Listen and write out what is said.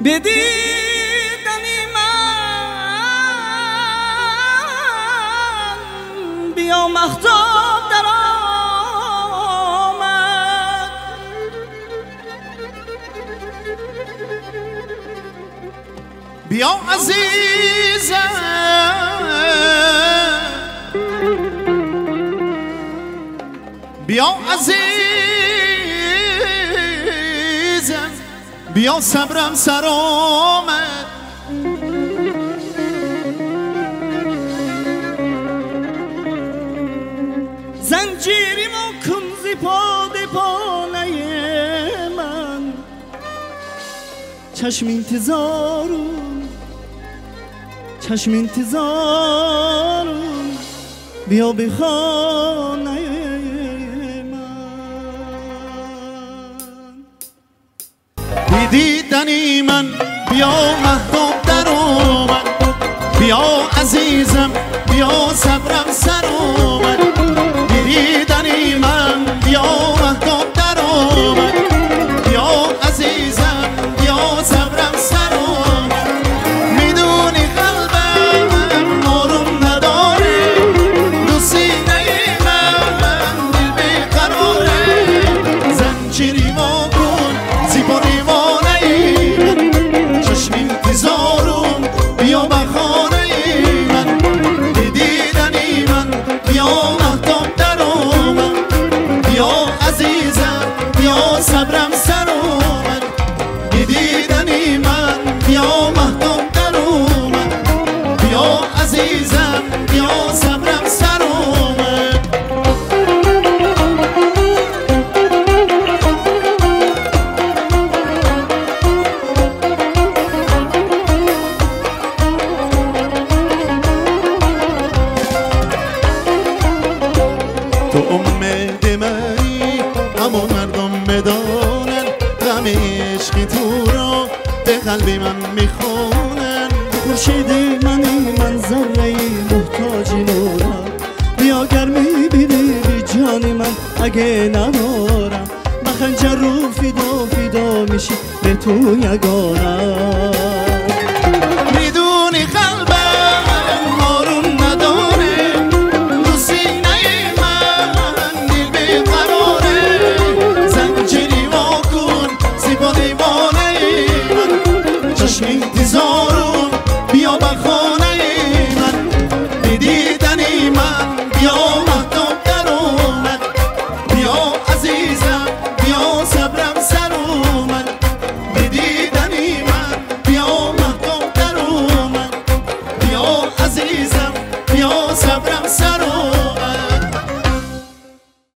بدیدنی من بیا مهتاب در آمد، بیا عزیزم بیا عزیزم بیا صبرم سر آمد، زنجیری محکم زی پانه من، چشم انتظارم بیا به خانه دیدنی من بیا مهتاب در آمد، بیا عزیزم بیا صبرم سر آمد، دیدنی من بیا مهتاب در آمد، بیا عزیزم بیا صبرم سر آمد، میدونی قلبم آروم نداره، دو سینه من دل بیقراره، زنجیری ما کن زیبا بیا به خانه من، دیدنی من بیا مهتاب در آمد، بیا عزیزم بیا صبرم سر آمد، دیدنی من بیا مهتاب در آمد، بیا عزیزم بیا صبرم سر آمد. تو امید منی همون مردم بدانن، غم عشقی تو را به قلبی من میخونن، خورشید منی من ذره محتاج نورم، بیا گرمی بیدی بی جان من اگه ندارم، با خنجر رو فدا میشی به تو یگانم.